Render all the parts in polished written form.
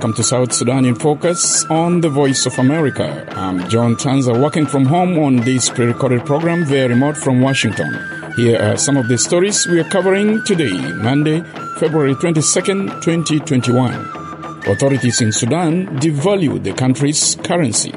Welcome to South Sudan in Focus on the Voice of America. I'm John Tanza, working from home on this pre-recorded program via remote from Washington. Here are some of the stories we are covering today, Monday, February 22nd, 2021. Authorities in Sudan devalue the country's currency.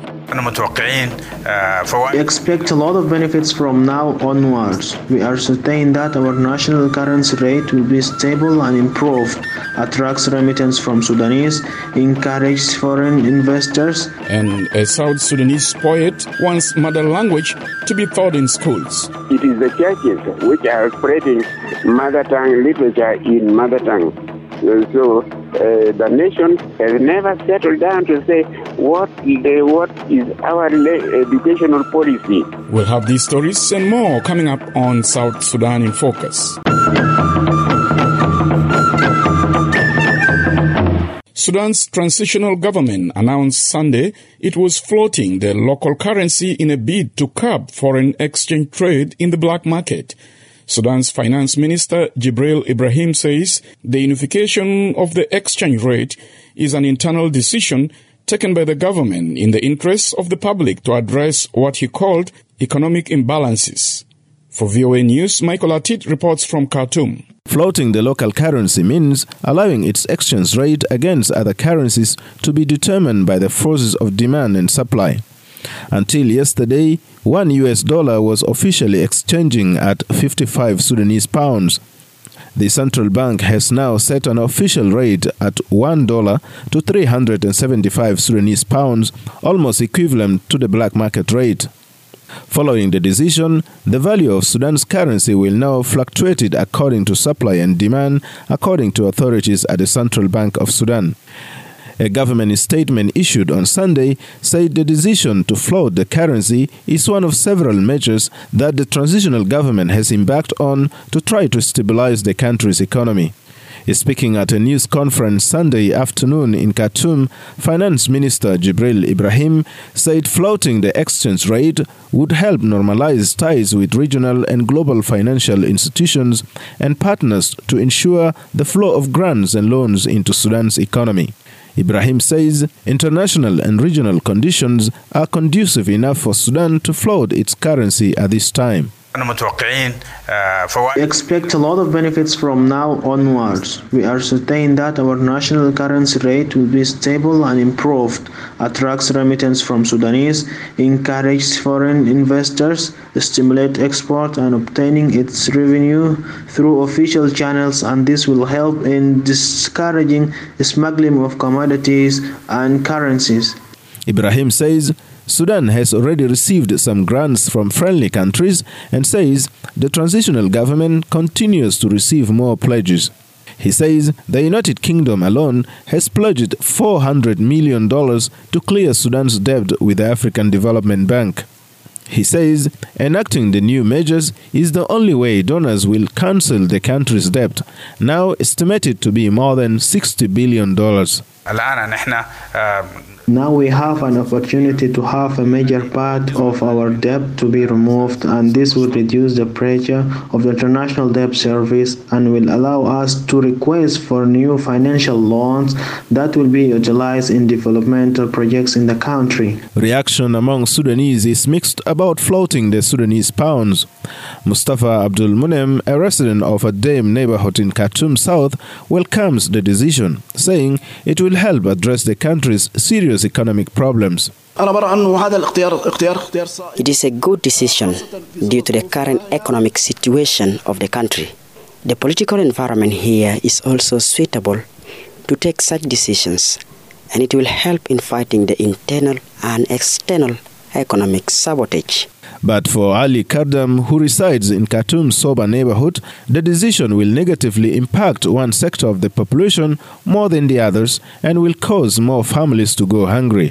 We expect a lot of benefits from now onwards. We are certain that our national currency rate will be stable and improved, attracts remittance from Sudanese, encourages foreign investors. And a South Sudanese poet wants mother language to be taught in schools. It is the churches which are spreading mother tongue literature in mother tongue. So the nation has never settled down to say what is our educational policy. We'll have these stories and more coming up on South Sudan in Focus. Sudan's transitional government announced Sunday it was floating the local currency in a bid to curb foreign exchange trade in the black market. Sudan's finance minister Jibril Ibrahim says the unification of the exchange rate is an internal decision taken by the government in the interest of the public to address what he called economic imbalances. For VOA News, Michael Atit reports from Khartoum. Floating the local currency means allowing its exchange rate against other currencies to be determined by the forces of demand and supply. Until yesterday, $1 was officially exchanging at 55 Sudanese pounds. The central bank has now set an official rate at $1 to 375 Sudanese pounds, almost equivalent to the black market rate. Following the decision, the value of Sudan's currency will now fluctuate according to supply and demand, according to authorities at the Central Bank of Sudan. A government statement issued on Sunday said the decision to float the currency is one of several measures that the transitional government has embarked on to try to stabilize the country's economy. Speaking at a news conference Sunday afternoon in Khartoum, Finance Minister Jibril Ibrahim said floating the exchange rate would help normalize ties with regional and global financial institutions and partners to ensure the flow of grants and loans into Sudan's economy. Ibrahim says international and regional conditions are conducive enough for Sudan to float its currency at this time. We expect a lot of benefits from now onwards. We are certain that our national currency rate will be stable and improved, attracts remittance from Sudanese, encourages foreign investors, stimulate export and obtaining its revenue through official channels, and this will help in discouraging smuggling of commodities and currencies. Ibrahim says Sudan has already received some grants from friendly countries and says the transitional government continues to receive more pledges. He says the United Kingdom alone has pledged $400 million to clear Sudan's debt with the African Development Bank. He says enacting the new measures is the only way donors will cancel the country's debt, now estimated to be more than $60 billion. Now we have an opportunity to have a major part of our debt to be removed, and this will reduce the pressure of the International Debt Service and will allow us to request for new financial loans that will be utilized in developmental projects in the country. Reaction among Sudanese is mixed about floating the Sudanese pounds. Mustafa Abdul Munem, a resident of a Dame neighborhood in Khartoum South, welcomes the decision, saying it will help address the country's serious economic problems. It is a good decision due to the current economic situation of the country. The political environment here is also suitable to take such decisions, and it will help in fighting the internal and external economic sabotage. But for Ali Kardam, who resides in Khartoum's Soba neighborhood, the decision will negatively impact one sector of the population more than the others and will cause more families to go hungry.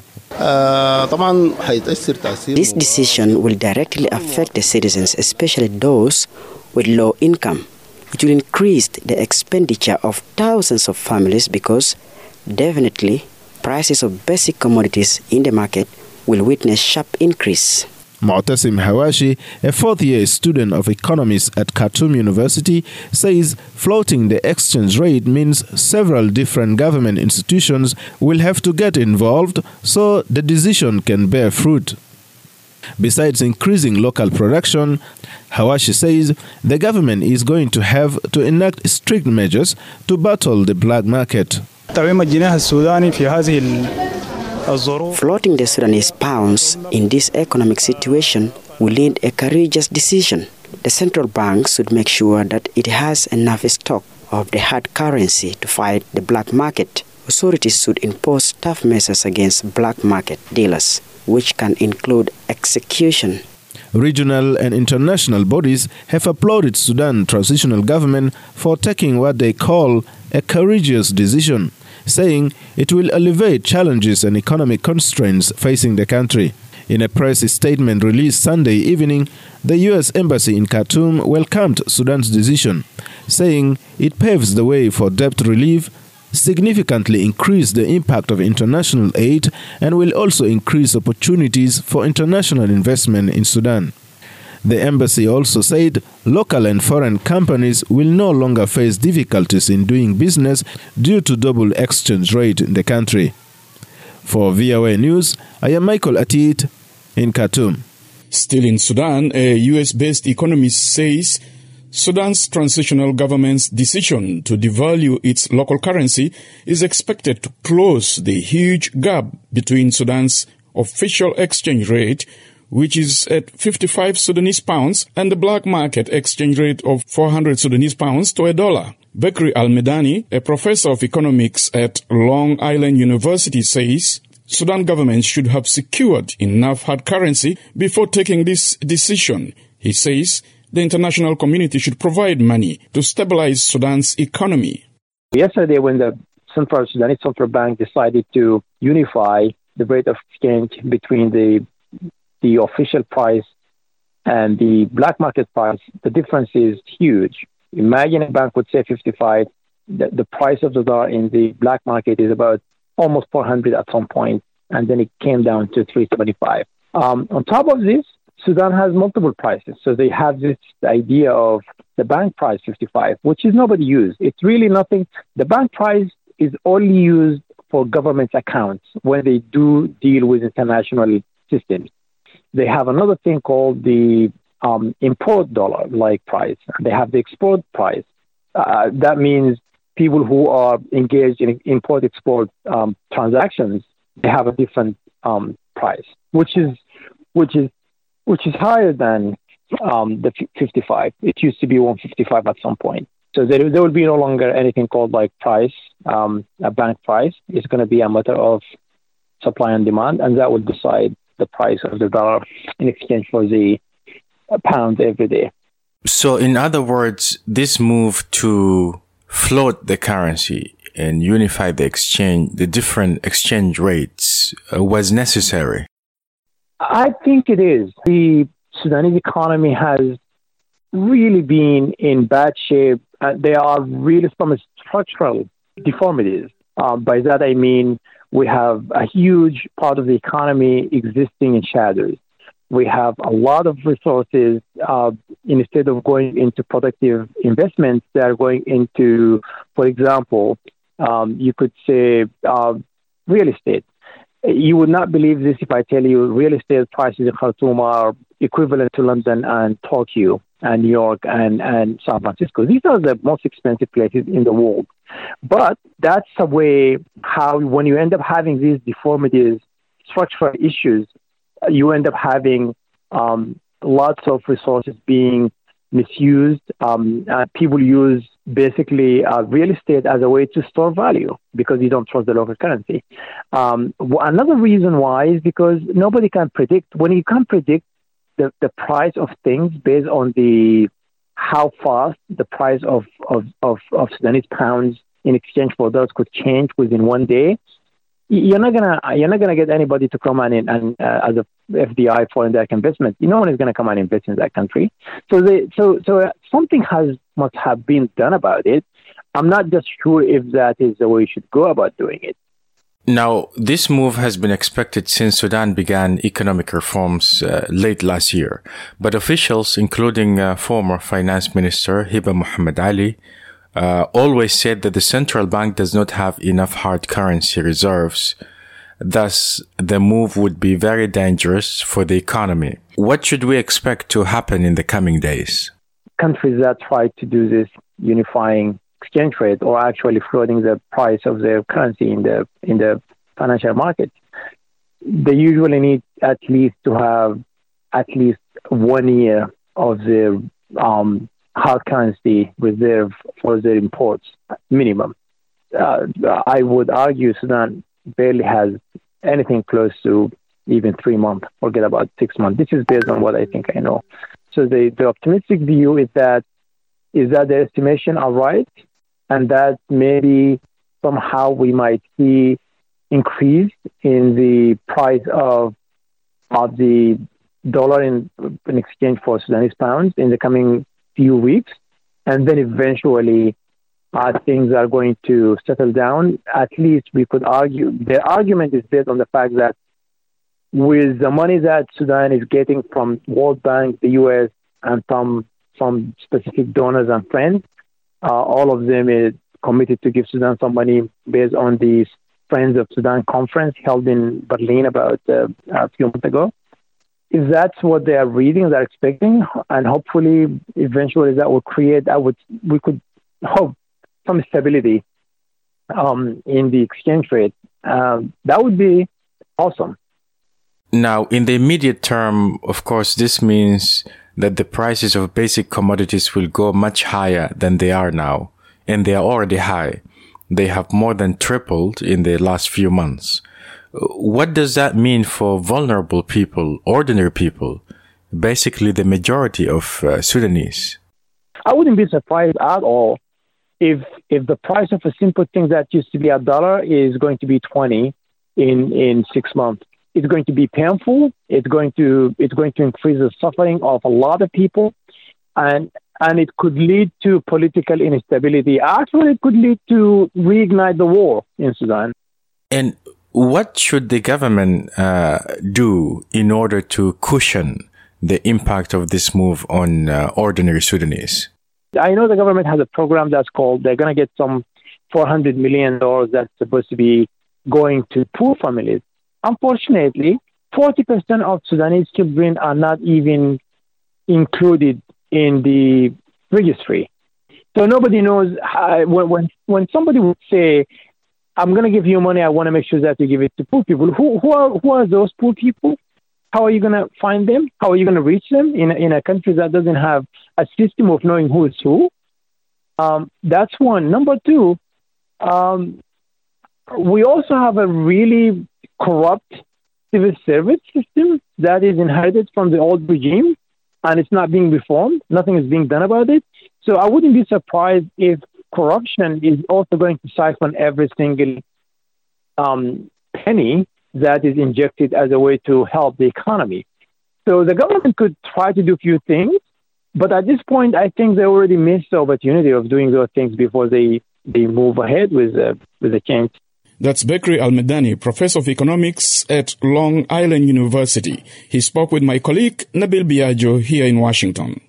This decision will directly affect the citizens, especially those with low income. It will increase the expenditure of thousands of families because definitely prices of basic commodities in the market will witness sharp increase. Mu'tasim Hawashi, a fourth-year student of economics at Khartoum University, says floating the exchange rate means several different government institutions will have to get involved so the decision can bear fruit. Besides increasing local production, Hawashi says the government is going to have to enact strict measures to battle the black market. Floating the Sudanese pounds in this economic situation will need a courageous decision. The central bank should make sure that it has enough stock of the hard currency to fight the black market. Authorities should impose tough measures against black market dealers, which can include execution. Regional and international bodies have applauded Sudan transitional government for taking what they call a courageous decision, saying it will alleviate challenges and economic constraints facing the country. In a press statement released Sunday evening, the U.S. Embassy in Khartoum welcomed Sudan's decision, saying it paves the way for debt relief, significantly increase the impact of international aid, and will also increase opportunities for international investment in Sudan. The embassy also said local and foreign companies will no longer face difficulties in doing business due to double exchange rate in the country. For VOA News, I am Michael Atit in Khartoum. Still in Sudan, a US-based economist says Sudan's transitional government's decision to devalue its local currency is expected to close the huge gap between Sudan's official exchange rate, which is at 55 Sudanese pounds, and the black market exchange rate of 400 Sudanese pounds to $1. Bakri Al-Medani, a professor of economics at Long Island University, says Sudan government should have secured enough hard currency before taking this decision. He says the international community should provide money to stabilize Sudan's economy. Yesterday, when the Sudanese Central Bank decided to unify the rate of exchange between the official price and the black market price, the difference is huge. Imagine a bank would say 55. The price of the dollar in the black market is about almost 400 at some point, and then it came down to 375. On top of this, Sudan has multiple prices. So they have this idea of the bank price 55, which is nobody used. It's really nothing. The bank price is only used for government accounts when they do deal with international systems. They have another thing called the import dollar-like price. They have the export price. That means people who are engaged in import-export transactions, they have a different price, which is higher than the 55. It used to be 155 at some point. So there will be no longer anything called like price, a bank price. It's going to be a matter of supply and demand, and that will decide the price of the dollar in exchange for the pound every day. So in other words, this move to float the currency and unify the different exchange rates was necessary? I think it is. The Sudanese economy has really been in bad shape. There are really some structural deformities. By that I mean we have a huge part of the economy existing in shadows. We have a lot of resources. Instead of going into productive investments, they are going into, for example, you could say real estate. You would not believe this if I tell you real estate prices in Khartoum are equivalent to London and Tokyo and New York and San Francisco. These are the most expensive places in the world. But that's a way how when you end up having these deformities, structural issues, you end up having lots of resources being misused. People use basically real estate as a way to store value because you don't trust the local currency. Another reason why is because nobody can predict. When you can't predict the price of things based on how fast the price of Sudanese pounds in exchange for dollars could change within one day, you're not gonna get anybody to come in and as a FDI, foreign direct investment. No one is gonna come and invest in that country. So something must have been done about it. I'm not just sure if that is the way you should go about doing it. Now, this move has been expected since Sudan began economic reforms late last year. But officials, including former Finance Minister Hiba Mohammed Ali, always said that the central bank does not have enough hard currency reserves. Thus, the move would be very dangerous for the economy. What should we expect to happen in the coming days? Countries that try to do this unifying exchange rate or actually floating the price of their currency in the financial market, they usually need at least to have at least 1 year of their hard currency reserve for their imports, minimum. I would argue Sudan barely has anything close to even 3 months, forget about 6 months. This is based on what I think I know. So the optimistic view is that the estimation are right, and that maybe somehow we might see increase in the price of the dollar in exchange for Sudanese pounds in the coming few weeks, and then eventually things are going to settle down. At least we could argue, the argument is based on the fact that with the money that Sudan is getting from World Bank, the US, and from specific donors and friends, all of them is committed to give Sudan some money based on the Friends of Sudan conference held in Berlin about a few months ago. If that's what they are reading, they're expecting, and hopefully eventually that will create, we could hope some stability in the exchange rate. That would be awesome. Now, in the immediate term, of course, this means that the prices of basic commodities will go much higher than they are now, and they are already high. They have more than tripled in the last few months. What does that mean for vulnerable people, ordinary people, basically the majority of Sudanese? I wouldn't be surprised at all if the price of a simple thing that used to be $1 is going to be 20 in 6 months. It's going to be painful. It's going to increase the suffering of a lot of people, and it could lead to political instability. Actually, it could lead to reignite the war in Sudan. And what should the government do in order to cushion the impact of this move on ordinary Sudanese? I know the government has a program that's called, they're going to get some $400 million that's supposed to be going to poor families. Unfortunately, 40% of Sudanese children are not even included in the registry. So nobody knows when somebody would say, I'm going to give you money, I want to make sure that you give it to poor people. Who are those poor people? How are you going to find them? How are you going to reach them in a country that doesn't have a system of knowing who is who? That's one. Number two, we also have a really corrupt civil service system that is inherited from the old regime, and it's not being reformed. Nothing is being done about it. So I wouldn't be surprised if corruption is also going to siphon every single penny that is injected as a way to help the economy. So the government could try to do a few things, but at this point, I think they already missed the opportunity of doing those things before they move ahead with the change. That's Bekri Al-Medani, professor of economics at Long Island University. He spoke with my colleague Nabil Biagio here in Washington.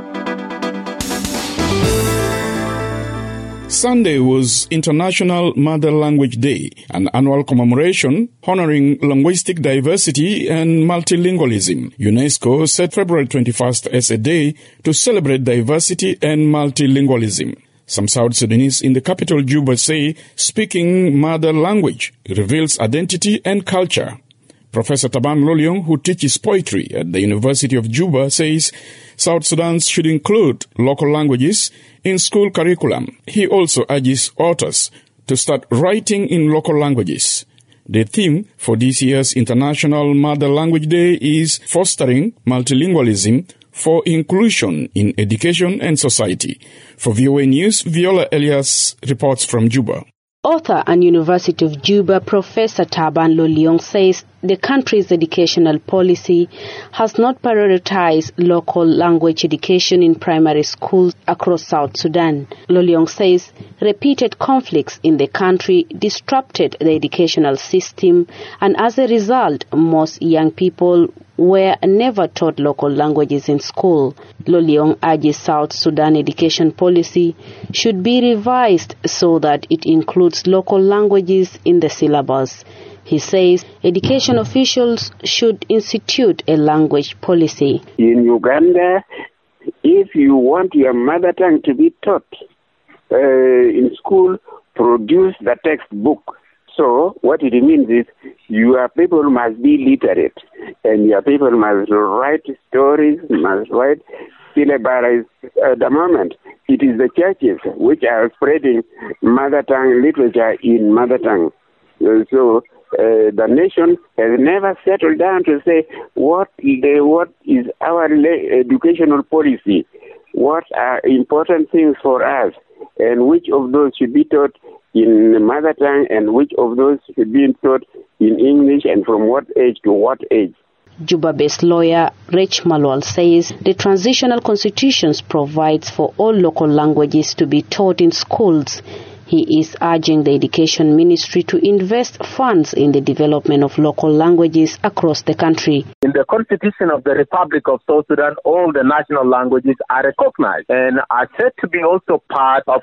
Sunday was International Mother Language Day, an annual commemoration honoring linguistic diversity and multilingualism. UNESCO set February 21st as a day to celebrate diversity and multilingualism. Some South Sudanese in the capital Juba say speaking mother language reveals identity and culture. Professor Taban Lolion, who teaches poetry at the University of Juba, says South Sudan should include local languages in school curriculum. He also urges authors to start writing in local languages. The theme for this year's International Mother Language Day is fostering multilingualism for inclusion in education and society. For VOA News, Viola Elias reports from Juba. Author and University of Juba, Professor Taban Loliong says the country's educational policy has not prioritized local language education in primary schools across South Sudan. Loliong says repeated conflicts in the country disrupted the educational system, and as a result, most young people were never taught local languages in school. Loliong urges South Sudan education policy should be revised so that it includes local languages in the syllabus. He says education officials should institute a language policy. In Uganda, if you want your mother tongue to be taught in school, produce the textbook. So what it means is your people must be literate, and your people must write stories, must write syllabi. At the moment, it is the churches which are spreading mother tongue literature in mother tongue. So the nation has never settled down to say what is our educational policy, what are important things for us, and which of those should be taught in mother tongue and which of those should be taught in English, and from what age to what age. Juba-based lawyer Rech Malwal says the transitional constitutions provides for all local languages to be taught in schools. He is urging the Education Ministry to invest funds in the development of local languages across the country. In the Constitution of the Republic of South Sudan, all the national languages are recognized and are said to be also part of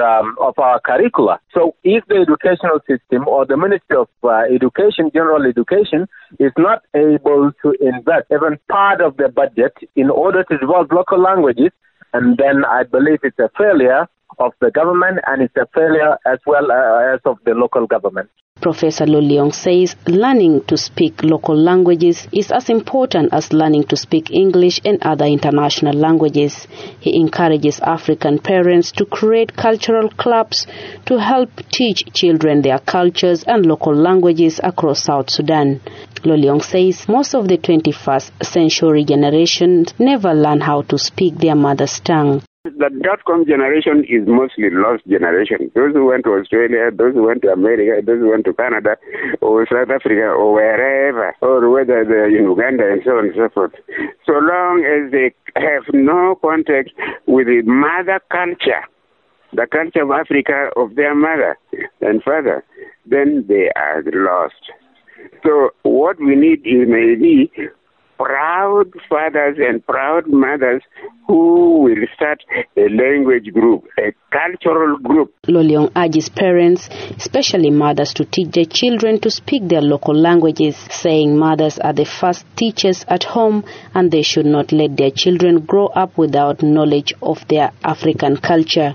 our curricula. So if the educational system or the Ministry of Education, General Education, is not able to invest even part of the budget in order to develop local languages, and then I believe it's a failure of the government, and it's a failure as well as of the local government. Professor Loliong says learning to speak local languages is as important as learning to speak English and other international languages. He encourages African parents to create cultural clubs to help teach children their cultures and local languages across South Sudan. Loliong says most of the 21st century generation never learn how to speak their mother's tongue. The .com generation is mostly lost generation. Those who went to Australia, those who went to America, those who went to Canada or South Africa or wherever, or whether they're in Uganda and so on and so forth. So long as they have no contact with the mother culture, the culture of Africa of their mother and father, then they are lost. So what we need is maybe proud fathers and proud mothers who will start a language group, a cultural group. Loliong urges parents, especially mothers, to teach their children to speak their local languages, saying mothers are the first teachers at home and they should not let their children grow up without knowledge of their African culture.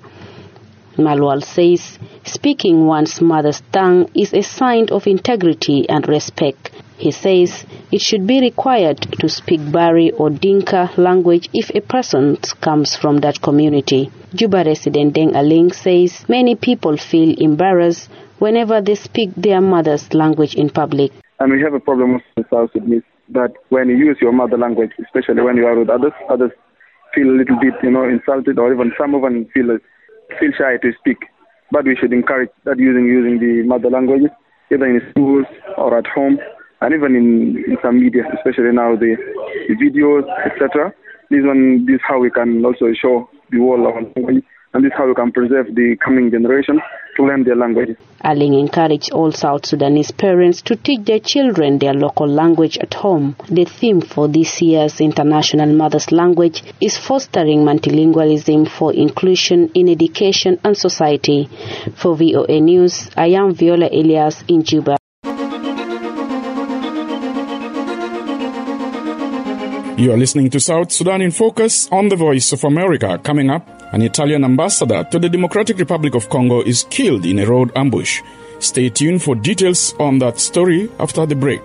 Malwal says speaking one's mother's tongue is a sign of integrity and respect. He says it should be required to speak Bari or Dinka language if a person comes from that community. Juba resident Deng Aling says many people feel embarrassed whenever they speak their mother's language in public. And we have a problem with the South Sudanese that when you use your mother language, especially when you are with others feel a little bit, insulted, or even some of them feel shy to speak. But we should encourage that using the mother languages, either in schools or at home, and even in some media, especially now the videos, etc. This is how we can also show the world our language, and this is how we can preserve the coming generation to learn their languages. Aling encouraged all South Sudanese parents to teach their children their local language at home. The theme for this year's International Mother's Language is fostering multilingualism for inclusion in education and society. For VOA News, I am Viola Elias in Juba. You are listening to South Sudan in Focus on the Voice of America. Coming up, an Italian ambassador to the Democratic Republic of Congo is killed in a road ambush. Stay tuned for details on that story after the break.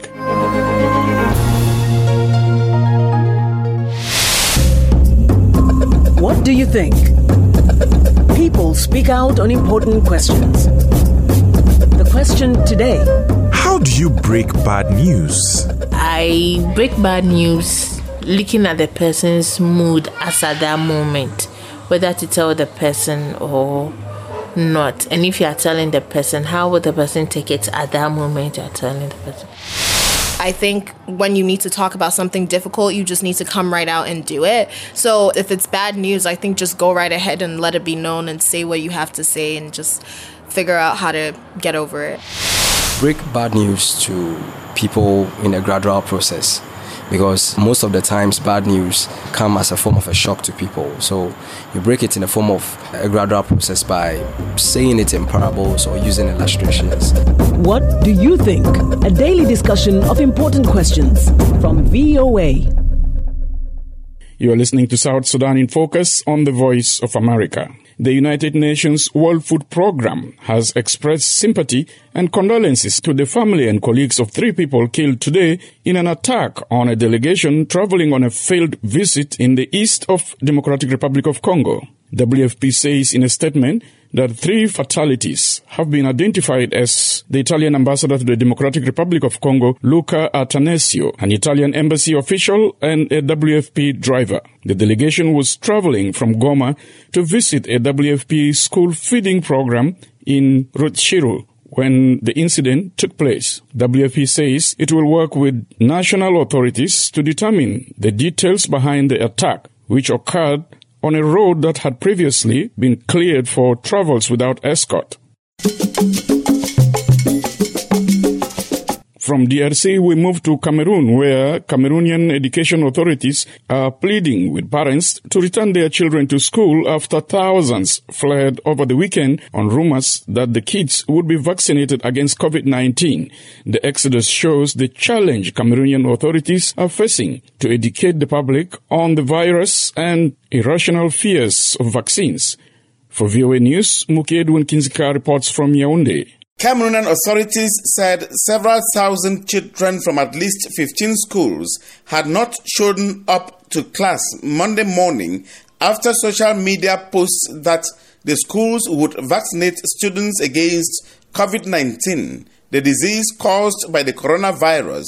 What do you think? People speak out on important questions. The question today: how do you break bad news? I break bad news looking at the person's mood as at that moment, whether to tell the person or not? And if you are telling the person, how would the person take it at that moment you are telling the person? I think when you need to talk about something difficult, you just need to come right out and do it. So if it's bad news, I think just go right ahead and let it be known and say what you have to say and just figure out how to get over it. Break bad news to people in a gradual process, because most of the times bad news come as a form of a shock to people. So you break it in a form of a gradual process by saying it in parables or using illustrations. What do you think? A daily discussion of important questions from VOA. You are listening to South Sudan in Focus on the Voice of America. The United Nations World Food Programme has expressed sympathy and condolences to the family and colleagues of 3 people killed today in an attack on a delegation traveling on a failed visit in the east of Democratic Republic of Congo. WFP says in a statement that 3 fatalities have been identified as the Italian ambassador to the Democratic Republic of Congo, Luca Atanasio, an Italian embassy official, and a WFP driver. The delegation was traveling from Goma to visit a WFP school feeding program in Rutshuru when the incident took place. WFP says it will work with national authorities to determine the details behind the attack, which occurred on a road that had previously been cleared for travels without escort. From DRC, we move to Cameroon, where Cameroonian education authorities are pleading with parents to return their children to school after thousands fled over the weekend on rumors that the kids would be vaccinated against COVID-19. The exodus shows the challenge Cameroonian authorities are facing to educate the public on the virus and irrational fears of vaccines. For VOA News, Muki Edwin Kinzika reports from Yaoundé. Cameroonian authorities said several thousand children from at least 15 schools had not shown up to class Monday morning after social media posts that the schools would vaccinate students against COVID-19, the disease caused by the coronavirus.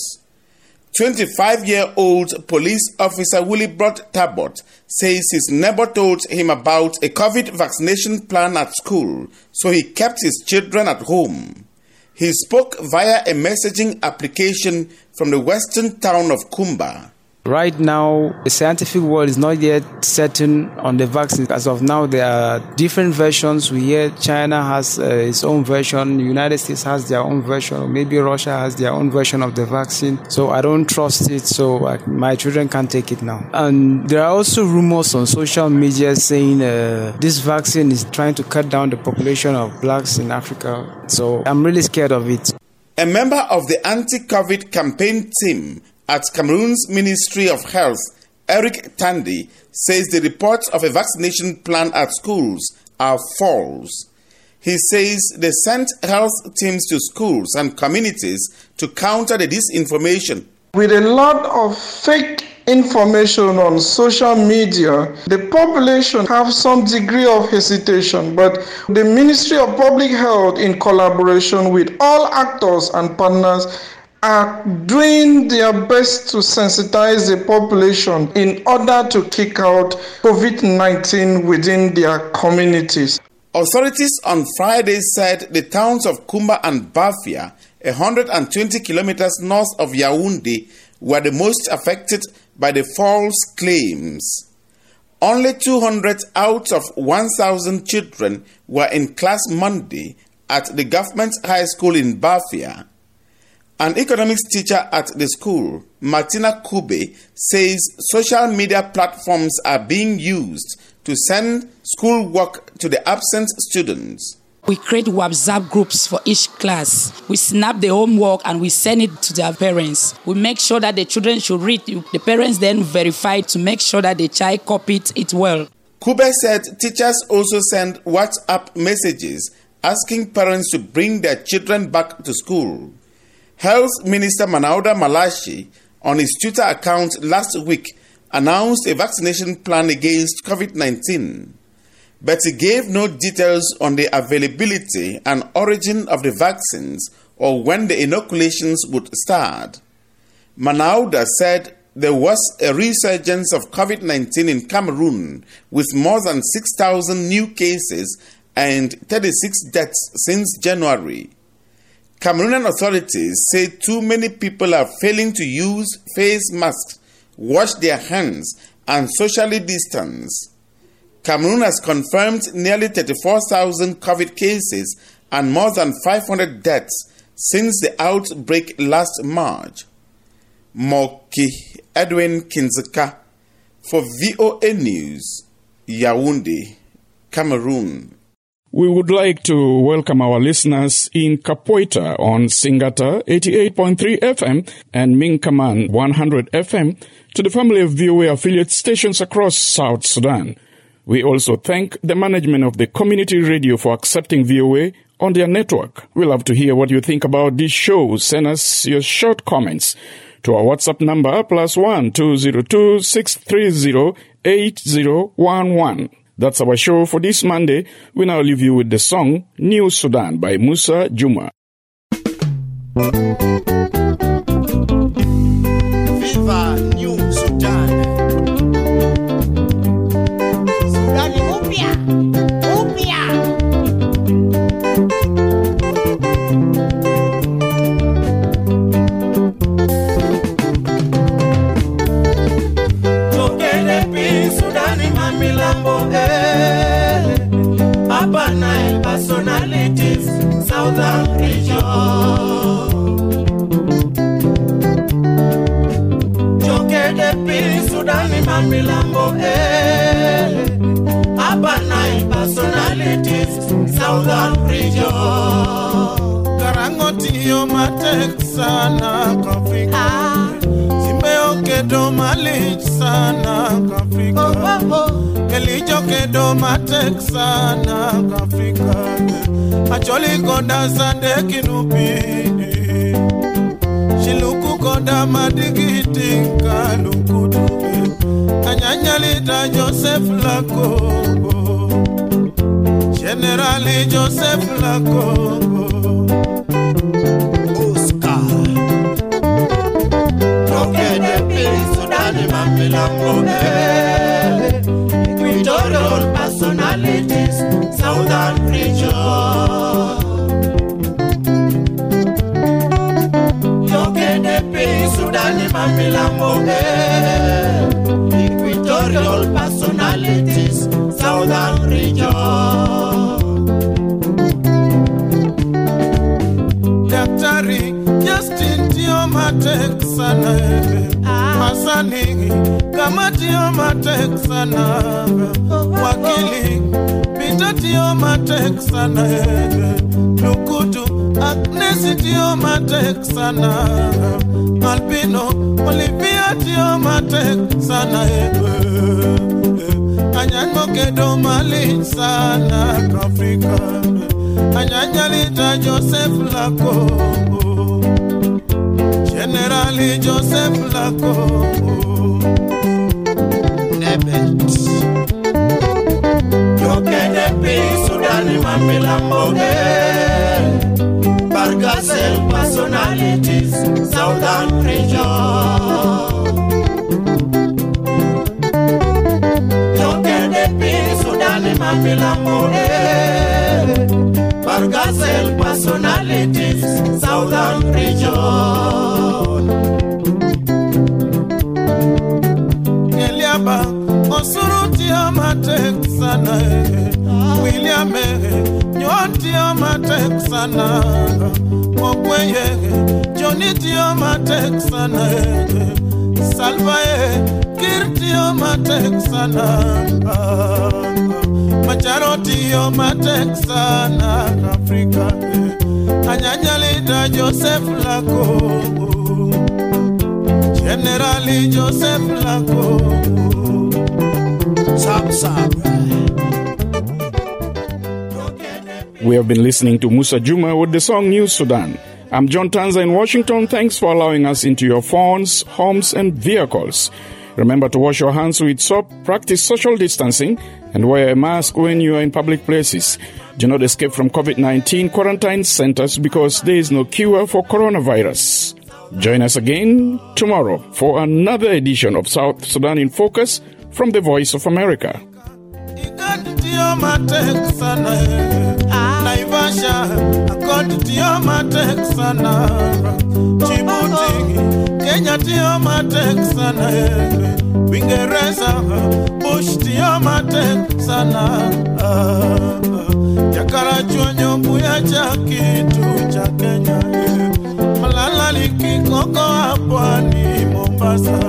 25-year-old police officer Willibrod Tabot says his neighbor told him about a COVID vaccination plan at school, so he kept his children at home. He spoke via a messaging application from the western town of Kumba. Right now, the scientific world is not yet certain on the vaccine. As of now, there are different versions. We hear China has its own version, the United States has their own version, or maybe Russia has their own version of the vaccine. So I don't trust it, so my children can't take it now. And there are also rumors on social media saying this vaccine is trying to cut down the population of blacks in Africa. So I'm really scared of it. A member of the anti-COVID campaign team at Cameroon's Ministry of Health, Eric Tandy, says the reports of a vaccination plan at schools are false. He says they sent health teams to schools and communities to counter the disinformation. With a lot of fake information on social media, the population have some degree of hesitation, but the Ministry of Public Health, in collaboration with all actors and partners, are doing their best to sensitize the population in order to kick out COVID-19 within their communities. Authorities on Friday said the towns of Kumba and Bafia, 120 kilometers north of Yaoundé, were the most affected by the false claims. Only 200 out of 1,000 children were in class Monday at the government high school in Bafia. An economics teacher at the school, Martina Kube, says social media platforms are being used to send schoolwork to the absent students. We create WhatsApp groups for each class. We snap the homework and we send it to their parents. We make sure that the children should read. The parents then verify to make sure that the child copied it well. Kube said teachers also send WhatsApp messages asking parents to bring their children back to school. Health Minister Manauda Malashi, on his Twitter account last week, announced a vaccination plan against COVID-19, but he gave no details on the availability and origin of the vaccines or when the inoculations would start. Manauda said there was a resurgence of COVID-19 in Cameroon with more than 6,000 new cases and 36 deaths since January. Cameroonian authorities say too many people are failing to use face masks, wash their hands, and socially distance. Cameroon has confirmed nearly 34,000 COVID cases and more than 500 deaths since the outbreak last March. Moki Edwin Kinzeka for VOA News, Yaoundé, Cameroon. We would like to welcome our listeners in Kapoita on Singata 88.3 FM and Minkaman 100 FM to the family of VOA affiliate stations across South Sudan. We also thank the management of the community radio for accepting VOA on their network. We love to hear what you think about this show. Send us your short comments to our WhatsApp number +1 202 630 8011. That's our show for this Monday. We now leave you with the song New Sudan by Musa Juma. Viva New Sudan. Sudani upya, upya. Tokene pi Sudani mamilambo Upper Nile personalities, Southern region. Jokede pi Sudani mamilambo Upper Nile personalities, Southern region. Karangotio matek sana Afrika. Simeo kedo malich sana Afrika. Elijo kedo matek sana Afrika. Acholi konda sande kinupi. Shiluku konda madigiti kalukutube. Anyanyalita Joseph Lakongo. Generali Joseph Lakongo. Oscar. Tokede pi Sudani mamilambo Equatorial personalities, Southern region. Jokede pi Sudani mamilambo Equatorial personalities, Southern region. Daktari Justin Diomatek sana Masani kama Diomatek sana Wakili Peter Diomatek sana Lukutu Agnes Diomatek sana Albino Olivia Diomatek sana Anyango kedo malich sana Afrika Anyanyalita Joseph Lakongo Generali Joseph Lakongo Nebet Jokede pi Sudani mamilambo Bargasel personalities, Southern region. Jokede pi Sudani mamilambo Bargasel personalities, Southern region. Eliaba Osuruti amatek sana William Nyoti amatek sana Mokweye Johnny amatek sana Salvae Kirti amatek sana Macharoti amatek sana Afrika Anyanyalita Joseph Lakongo Generali Joseph Lakongo We have been listening to Musa Juma with the song New Sudan. I'm John Tanza in Washington. Thanks for allowing us into your phones, homes, and vehicles. Remember to wash your hands with soap, practice social distancing, and wear a mask when you are in public places. Do not escape from COVID-19 quarantine centers because there is no cure for coronavirus. Join us again tomorrow for another edition of South Sudan in Focus from the Voice of America. tiyo matek sana Naivasha akodi tiyo matek sana Djibouti Kenya tiyo matek sana Uingereza Bush tiyo matek sana Jakara chonyo buya cha kitu cha Kenya Malala likikoko hapwani Mombasa